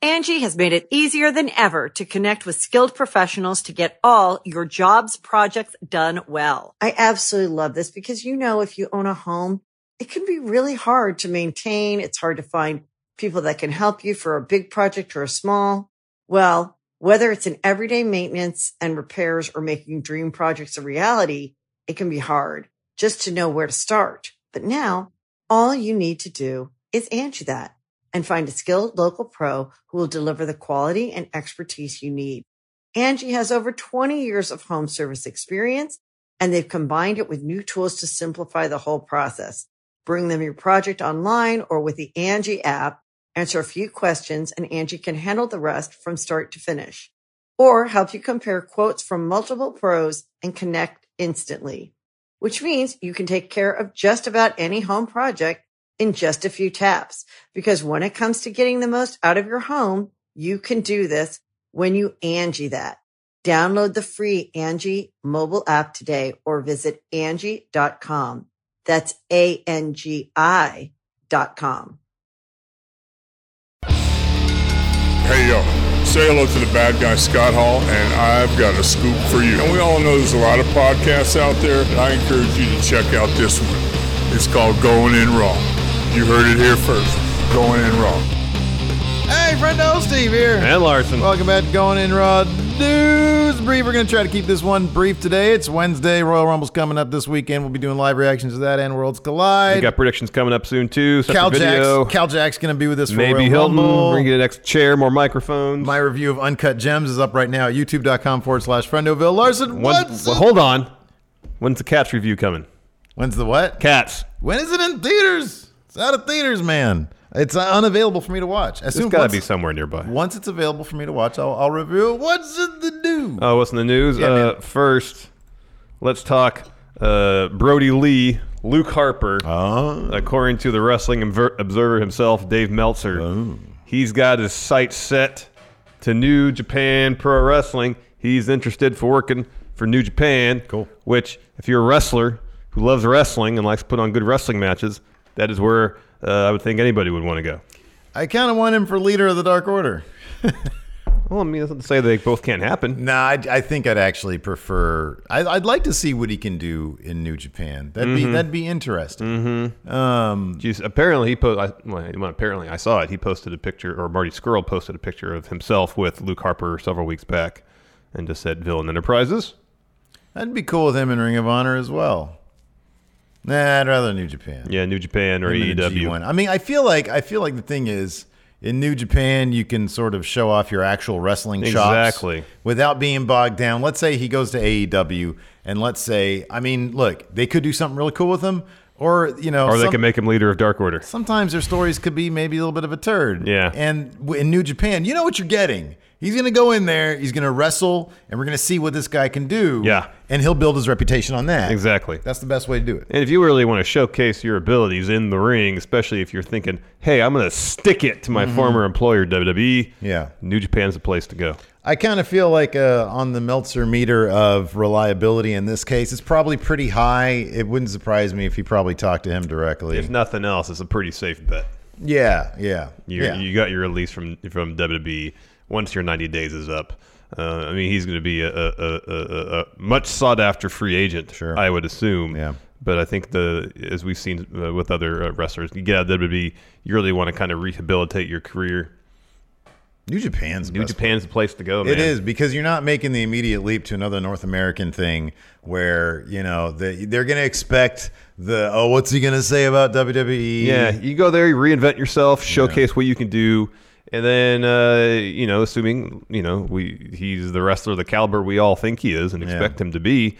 Angie has made it easier than ever to connect with skilled professionals to get all your jobs projects done well. I absolutely love this because, if you own a home, it can be really hard to maintain. It's hard to find people that can help you for a big project or a small. Well, whether it's in everyday maintenance and repairs or making dream projects a reality, it can be hard just to know where to start. But now all you need to do is Angie that and find a skilled local pro who will deliver the quality and expertise you need. Angie has over 20 years of home service experience, and they've combined it with new tools to simplify the whole process. Bring them your project online or with the Angie app, answer a few questions, and Angie can handle the rest from start to finish. Or help you compare quotes from multiple pros and connect instantly, which means you can take care of just about any home project in just a few taps. Because when it comes to getting the most out of your home, you can do this when you Angie that. Download the free Angie mobile app today or visit Angie.com. That's ANGI.com. Hey, yo, say hello to the bad guy, Scott Hall, and I've got a scoop for you. And we all know there's a lot of podcasts out there, and I encourage you to check out this one. It's called Going In Raw. You heard it here first. Going In Raw. Hey, friendo, Steve here. And Larson. Welcome back to Going In Raw News Brief. We're going to try to keep this one brief today. It's Wednesday. Royal Rumble's coming up this weekend. We'll be doing live reactions to that and Worlds Collide. We got predictions coming up soon, too. Cal Jack's going to be with us for maybe Royal Hilton. Rumble. We're going to get an extra chair, more microphones. My review of Uncut Gems is up right now at youtube.com/Friendoville. Larson, hold on. When's the Cats review coming? When's the what? Cats. When is it in theaters? It's out of theaters, man. It's unavailable for me to watch. It's got to be somewhere nearby. Once it's available for me to watch, I'll review it. What's in the news? Oh, what's in the news? Yeah, first, let's talk Brody Lee, Luke Harper. According to the Wrestling Observer himself, Dave Meltzer, he's got his sights set to New Japan Pro Wrestling. He's interested for working for New Japan. Cool. Which, if you're a wrestler who loves wrestling and likes to put on good wrestling matches, that is where I would think anybody would want to go. I kind of want him for leader of the Dark Order. Well, I mean, that's not to say they both can't happen. Nah, I think I'd actually prefer. I'd like to see what he can do in New Japan. That'd be interesting. Mm-hmm. Apparently he apparently I saw it. He posted a picture, or Marty Scurll posted a picture of himself with Luke Harper several weeks back, and just said Villain Enterprises. I'd be cool with him in Ring of Honor as well. Nah, I'd rather New Japan. Yeah, New Japan or AEW. I mean, I feel like the thing is, in New Japan, you can sort of show off your actual wrestling chops without being bogged down. Let's say he goes to AEW, and let's say, I mean, look, they could do something really cool with him, or they can make him leader of Dark Order. Sometimes their stories could be maybe a little bit of a turd. Yeah. And in New Japan, you know what you're getting. He's going to go in there, he's going to wrestle, and we're going to see what this guy can do. Yeah. And he'll build his reputation on that. Exactly. That's the best way to do it. And if you really want to showcase your abilities in the ring, especially if you're thinking, hey, I'm going to stick it to my former employer, WWE, yeah, New Japan's the place to go. I kind of feel like on the Meltzer meter of reliability in this case, it's probably pretty high. It wouldn't surprise me if he probably talked to him directly. If nothing else, it's a pretty safe bet. Yeah. You got your release from WWE once your 90 days is up. I mean, he's going to be a much sought-after free agent, sure, I would assume. Yeah. But I think as we've seen with other wrestlers, you get out of WWE, you really want to kind of rehabilitate your career. New Japan's the place to go, man. It is, because you're not making the immediate leap to another North American thing where, they're going to expect what's he going to say about WWE? Yeah, you go there, you reinvent yourself, showcase what you can do. And then, assuming, he's the wrestler of the caliber we all think he is and expect him to be,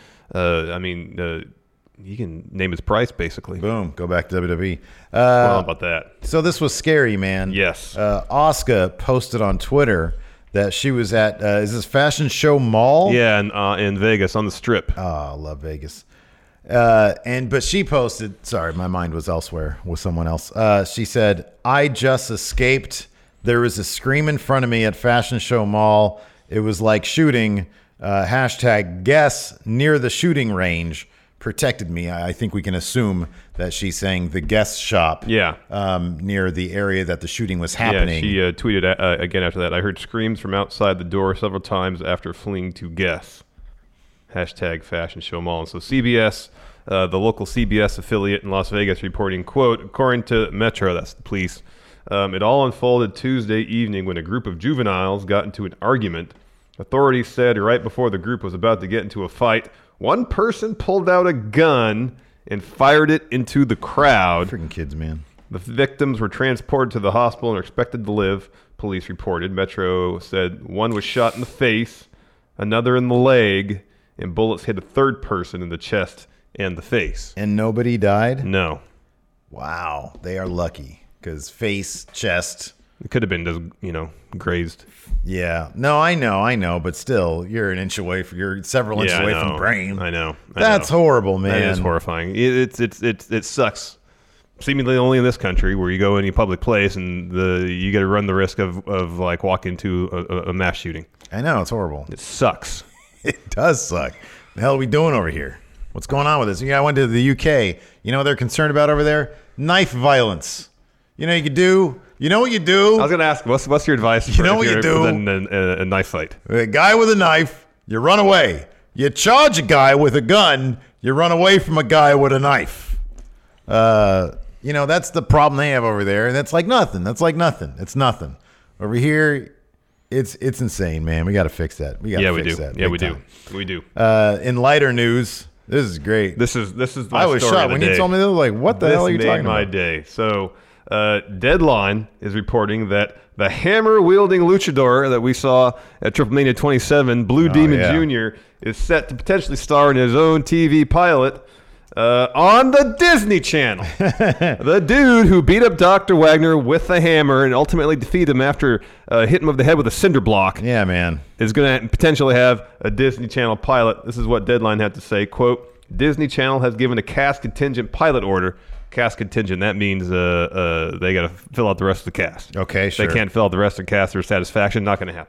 you can name his price, basically. Boom, go back to WWE. How about that? So this was scary, man. Yes. Asuka posted on Twitter that she was at, is this Fashion Show Mall? Yeah, in Vegas, on the Strip. Oh, I love Vegas. But she posted, sorry, my mind was elsewhere with someone else. She said, I just escaped. There was a scream in front of me at Fashion Show Mall. It was like shooting, # guess near the shooting range. protected me. I think we can assume that she's saying the guest shop near the area that the shooting was happening. Yeah, she tweeted again after that, I heard screams from outside the door several times after fleeing to guess. Hashtag Fashion Show Mall. And so CBS, the local CBS affiliate in Las Vegas, reporting, quote, according to Metro, that's the police, it all unfolded Tuesday evening when a group of juveniles got into an argument. Authorities said right before the group was about to get into a fight, one person pulled out a gun and fired it into the crowd. Freaking kids, man. The victims were transported to the hospital and are expected to live, police reported. Metro said one was shot in the face, another in the leg, and bullets hit a third person in the chest and the face. And nobody died? No. Wow. They are lucky because face, chest. It could have been just, grazed. Yeah. No, I know. But still, you're you're several inches away from brain. I know. That's horrible, man. That is horrifying. It sucks. Seemingly only in this country where you go any public place and you got to run the risk of like walking into a mass shooting. I know. It's horrible. It sucks. It does suck. The hell are we doing over here? What's going on with this? I went to the UK. You know what they're concerned about over there? Knife violence. You know what you could do? You know what you do? I was going to ask, what's your advice for a knife fight? A guy with a knife, you run away. You charge a guy with a gun, you run away from a guy with a knife. That's the problem they have over there. And that's like nothing. It's nothing. Over here, it's insane, man. We got to fix that. We fix that. Yeah, we do. We do. In lighter news, this is great. This is I was shocked when you told me this. Like, what the hell are you talking about? This made my day. So, Deadline is reporting that the hammer-wielding luchador that we saw at Triple Mania 27, Blue Demon Jr., is set to potentially star in his own TV pilot on the Disney Channel. The dude who beat up Dr. Wagner with a hammer and ultimately defeated him after hitting him over the head with a cinder block. Yeah, man. Is going to potentially have a Disney Channel pilot. This is what Deadline had to say. Quote, Disney Channel has given a cast contingent pilot order. Cast contingent, that means they got to fill out the rest of the cast. Okay, sure. They can't fill out the rest of the cast to their satisfaction. Not going to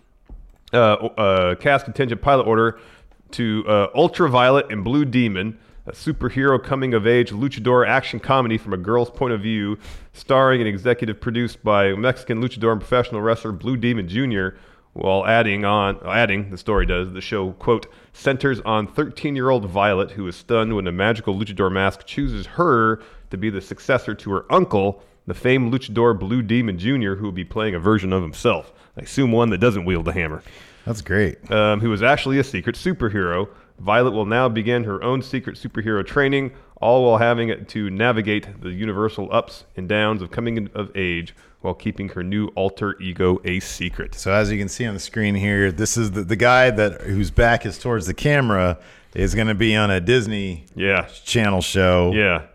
happen. Cast contingent pilot order to Ultraviolet and Blue Demon, a superhero coming-of-age luchador action comedy from a girl's point of view, starring and executive produced by Mexican luchador and professional wrestler Blue Demon Jr., while adding, the story does, the show, quote, centers on 13-year-old Violet, who is stunned when a magical luchador mask chooses her to be the successor to her uncle, the famed luchador Blue Demon Jr., who will be playing a version of himself. I assume one that doesn't wield a hammer. That's great. Who is actually a secret superhero. Violet will now begin her own secret superhero training, all while having to navigate the universal ups and downs of coming of age while keeping her new alter ego a secret. So as you can see on the screen here, this is the guy whose back is towards the camera is going to be on a Disney Channel show.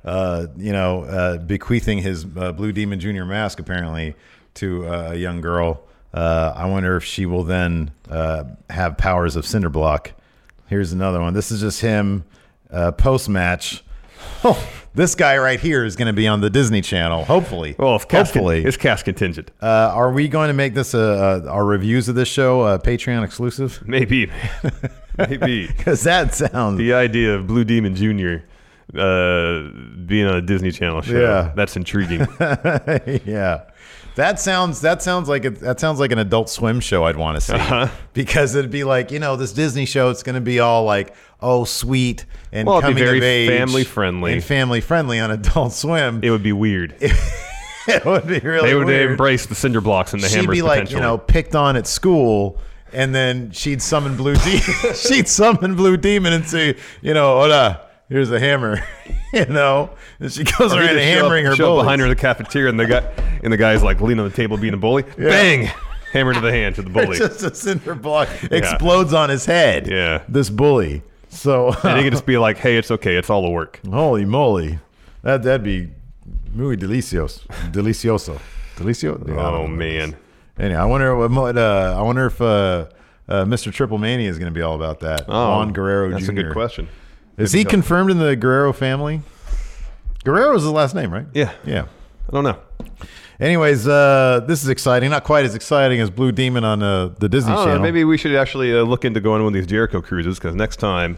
Yeah. Bequeathing his Blue Demon Jr. mask apparently to a young girl. I wonder if she will then have powers of Cinderblock. Here's another one. This is just him post-match. Oh, this guy right here is going to be on the Disney Channel, hopefully. Well, hopefully. It's cast contingent. Are we going to make this our reviews of this show Patreon exclusive? Maybe. Maybe. Because that sounds... The idea of Blue Demon Jr. Being on a Disney Channel show, that's intriguing. Yeah. That sounds like an Adult Swim show I'd want to see because it'd be like, this Disney show. It's going to be all like, sweet and coming of age, family friendly on Adult Swim. It would be weird. It would be really. They would weird. Embrace the cinder blocks and the hammers. She'd be like, picked on at school, and then she'd summon Blue Demon. She'd summon Blue Demon and say, hola. Here's a hammer, and she goes around hammering her bullets. Behind her in the cafeteria, and the guy's like leaning on the table being a bully. Yeah. Bang! Hammer to the hand to the bully. Just a cinder block explodes on his head. Yeah, this bully. So and he can just be like, "Hey, it's okay. It's all a work." Holy moly, that'd be muy delicioso. Oh man. Anyway, I wonder if Mr. Triple Mania is going to be all about that. Juan Guerrero Jr. That's a good question. Is he confirmed in the Guerrero family? Guerrero is the last name, right? Yeah. I don't know. Anyways, this is exciting. Not quite as exciting as Blue Demon on the Disney Channel. Maybe we should actually look into going on one of these Jericho cruises because next time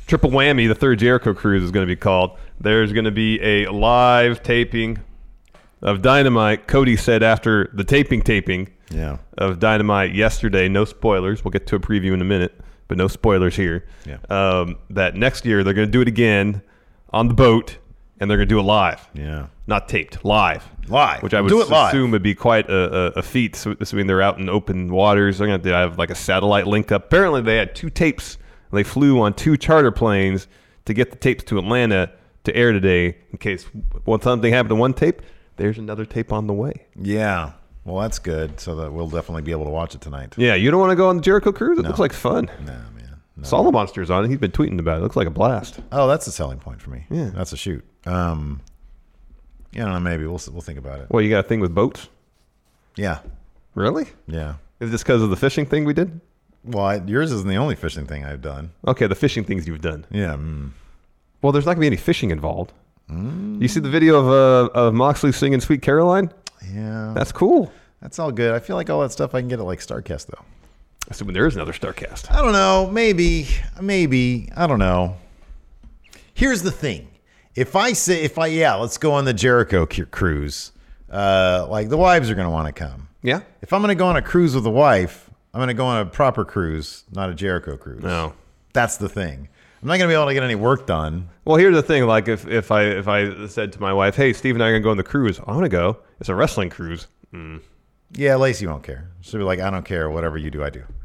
Triple whammy, the third Jericho Cruise is going to be called. There's going to be a live taping of Dynamite. Cody said after the taping of Dynamite yesterday, no spoilers. We'll get to a preview in a minute, but no spoilers here. Yeah. That next year they're going to do it again on the boat, and they're going to do it live. Yeah. Not taped, live. Live. Which I would assume would be quite a feat, assuming they're out in open waters. They're going to have like a satellite link up. Apparently they had 2 tapes. They flew on 2 charter planes to get the tapes to Atlanta to air today in case something happened to one tape. There's another tape on the way. Yeah. Well, that's good, so that we'll definitely be able to watch it tonight. Yeah, you don't want to go on the Jericho Cruise? It looks like fun. No, man. No. Solomonster's on it. He's been tweeting about it. It looks like a blast. Oh, that's a selling point for me. Yeah. That's a shoot. I don't know. Maybe we'll think about it. Well, you got a thing with boats? Yeah. Really? Yeah. Is this because of the fishing thing we did? Well, yours isn't the only fishing thing I've done. Okay, the fishing things you've done. Yeah. Well, there's not going to be any fishing involved. You see the video of Moxley singing Sweet Caroline? Yeah. That's cool. That's all good. I feel like all that stuff I can get at like StarCast, though. Assuming there is another StarCast. I don't know. Maybe. I don't know. Here's the thing. Let's go on the Jericho cruise. Like the wives are going to want to come. Yeah. If I'm going to go on a cruise with a wife, I'm going to go on a proper cruise, not a Jericho cruise. No. That's the thing. I'm not going to be able to get any work done. Well, here's the thing. Like if I said to my wife, hey, Steve and I are going to go on the cruise. I want to go. It's a wrestling cruise. Yeah, Lacey won't care. She'll be like, I don't care. Whatever you do, I do.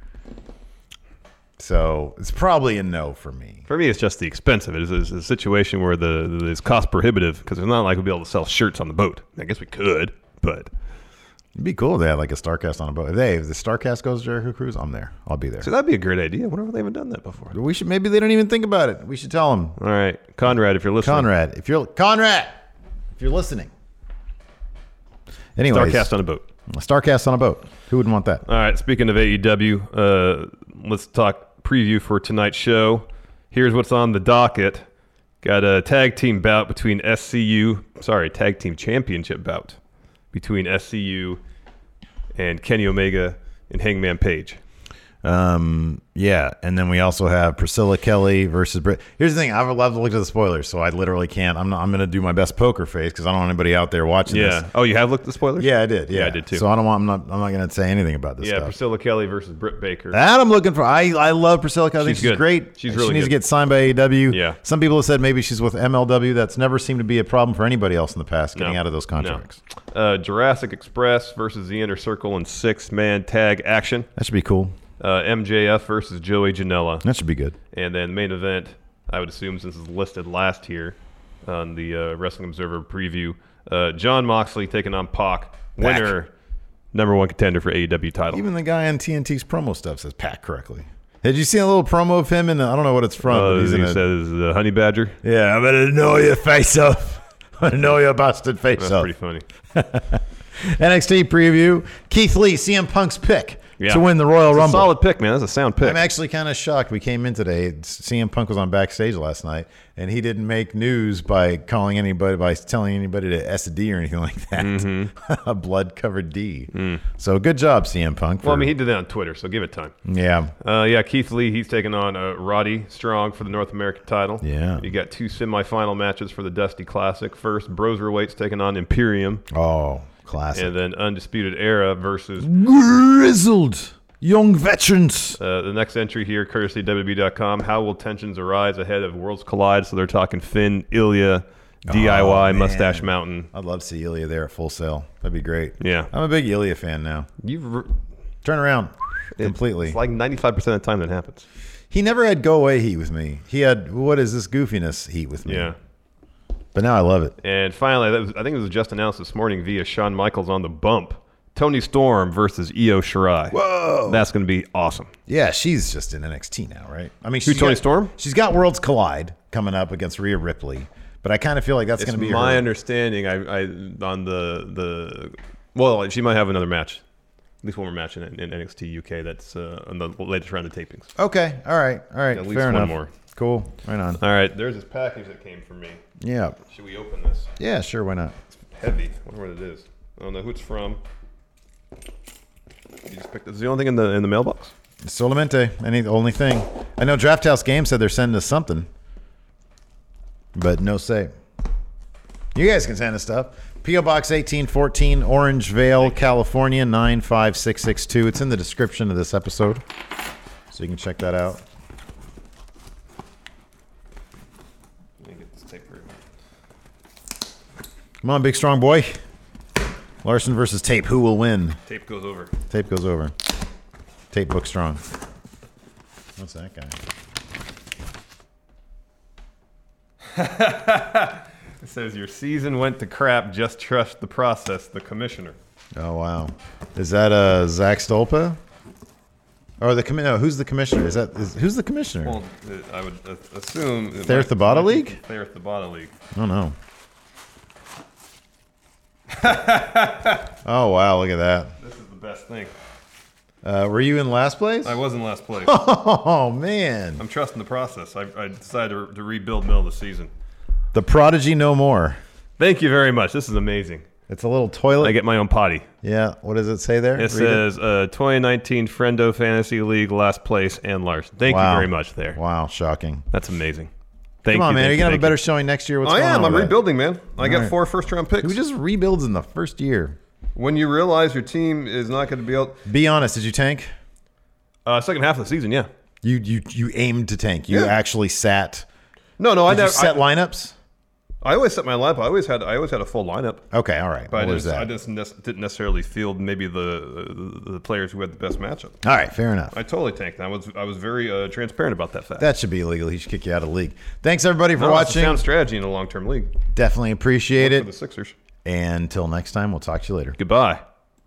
So it's probably a no for me. For me, it's just the expense of it. It's a situation where it's cost prohibitive because it's not like we'll be able to sell shirts on the boat. I guess we could, but it'd be cool if they had like a StarCast on a boat. If the StarCast goes to Jericho Cruise, I'm there. I'll be there. So that'd be a great idea. I wonder if they haven't done that before. Maybe they don't even think about it. We should tell them. All right, Conrad, if you're listening. Conrad, if you're listening. Anyways, StarCast on a boat. StarCast on a boat. Who wouldn't want that? All right, speaking of AEW, let's talk preview for tonight's show. Here's what's on the docket. Got a tag team championship bout between SCU and Kenny Omega and Hangman Page. Yeah, and then we also have Priscilla Kelly versus Britt. Here's the thing: I would love to look at the spoilers, so I literally can't. I'm going to do my best poker face because I don't want anybody out there watching this. Oh, you have looked at the spoilers? Yeah, I did. Yeah, I did too. So I'm not going to say anything about this. Yeah, stuff. Priscilla Kelly versus Britt Baker. That I'm looking for. I love Priscilla Kelly. She's great. She's really She needs good. to get signed by AEW. Yeah. Some people have said maybe she's with MLW. That's never seemed to be a problem for anybody else in the past getting out of those contracts. No. Jurassic Express versus the Inner Circle in 6-man tag action. That should be cool. MJF versus Joey Janela. That should be good. And then main event, I would assume since it's listed last here on the Wrestling Observer preview, Jon Moxley taking on Pac. Winner, number 1 contender for AEW title. Even the guy on TNT's promo stuff says Pac correctly. Did you see a little promo of him? I don't know what it's from. But he says the Honey Badger. Yeah, I'm going to know your face off. I'm going to know your busted face That's off. Pretty funny. NXT preview. Keith Lee, CM Punk's pick. Yeah. To win the Royal Rumble. Solid pick, man. That's a sound pick. I'm actually kind of shocked. We came in today. CM Punk was on backstage last night, and he didn't make news by telling anybody to SD or anything like that. Mm-hmm. A blood-covered D. So good job, CM Punk. Well, I mean, he did that on Twitter, so give it time. Yeah. Keith Lee, he's taking on Roddy Strong for the North American title. Yeah. You got 2 semifinal matches for the Dusty Classic. First, Broserweight's taking on Imperium. Oh, classic. And then Undisputed Era versus Grizzled Young Veterans. The next entry here, courtesy WWE.com. How will tensions arise ahead of Worlds Collide? So they're talking Finn, Ilya, DIY, Mustache Mountain. I'd love to see Ilya there at Full Sail. That'd be great. Yeah. I'm a big Ilya fan now. Turn around completely. It's like 95% of the time that happens. He never had go away heat with me. He had what is this goofiness heat with me. Yeah. But now I love it. And finally, I think it was just announced this morning via Shawn Michaels on the bump. Toni Storm versus Io Shirai. Whoa. That's going to be awesome. Yeah, she's just in NXT now, right? I mean, Toni Storm? She's got Worlds Collide coming up against Rhea Ripley. But I kind of feel like that's going to be my understanding. Well, she might have another match. At least one more match in NXT UK that's on the latest round of tapings. Okay. All right. At least Fair enough. one more. Cool. Right on. All right. There's this package that came from me. Yeah. Should we open this? Yeah, sure. Why not? It's heavy. I wonder what it is. I don't know who it's from. You just picked it. Is the only thing in the mailbox? Solamente. The only thing. I know Draft House Games said they're sending us something, but no say. You guys can send us stuff. P.O. Box 1814, Orangevale, California, 95662. It's in the description of this episode, so you can check that out. Let me get this tape for you. Come on, big strong boy. Larson versus Tape. Who will win? Tape goes over. Tape goes over. Tape book strong. What's that guy? It says your season went to crap. Just trust the process. The commissioner. Oh wow, is that Zach Stolpa? Or who's the commissioner? Who's the commissioner? Well, I would assume Thayer Thabata League. Thayer Thabata League. Oh no. Oh wow, look at that. This is the best thing. Were you in last place? I was in last place. Oh man. I'm trusting the process. I decided to rebuild middle of the season. The prodigy no more. Thank you very much. This is amazing. It's a little toilet. I get my own potty. Yeah. What does it say there? It says 2019 Friendo Fantasy League last place and Larson. Thank you very much there. Wow. Shocking. That's amazing. Come on, man. Are you going to have a better showing next year? I am. I'm rebuilding, man. I got 4 first-round picks. Who just rebuilds in the first year? When you realize your team is not going to be able... Be honest. Did you tank? Second half of the season, yeah. You aimed to tank. You actually sat... No, I never... set lineups? I always set my lineup. I always had a full lineup. Okay, all right. But I just didn't necessarily field maybe the players who had the best matchup. All right, fair enough. I totally tanked. I was very transparent about that fact. That should be illegal. He should kick you out of the league. Thanks everybody for watching. It's a sound strategy in a long-term league. Definitely appreciate it. For the Sixers. And until next time, we'll talk to you later. Goodbye.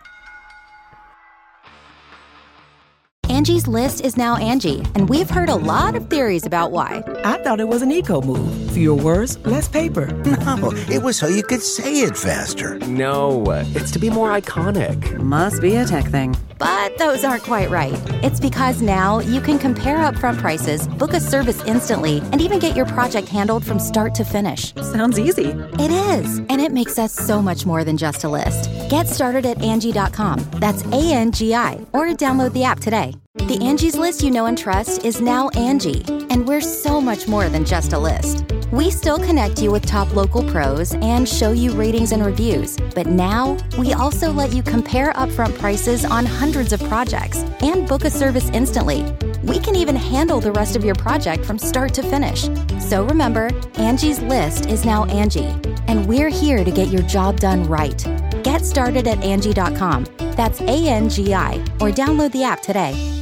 Angie's List is now Angie, and we've heard a lot of theories about why. I thought it was an eco move. Fewer words, less paper. No, it was so you could say it faster. No, it's to be more iconic. Must be a tech thing. But those aren't quite right. It's because now you can compare upfront prices, book a service instantly, and even get your project handled from start to finish. Sounds easy. It is, and it makes us so much more than just a list. Get started at Angie.com. That's ANGI, or download the app today. The Angie's List you know and trust is now Angie, and we're so much more than just a list. We still connect you with top local pros and show you ratings and reviews, but now we also let you compare upfront prices on hundreds of projects and book a service instantly. We can even handle the rest of your project from start to finish. So remember, Angie's List is now Angie, and we're here to get your job done right. Get started at Angie.com. That's ANGI, or download the app today.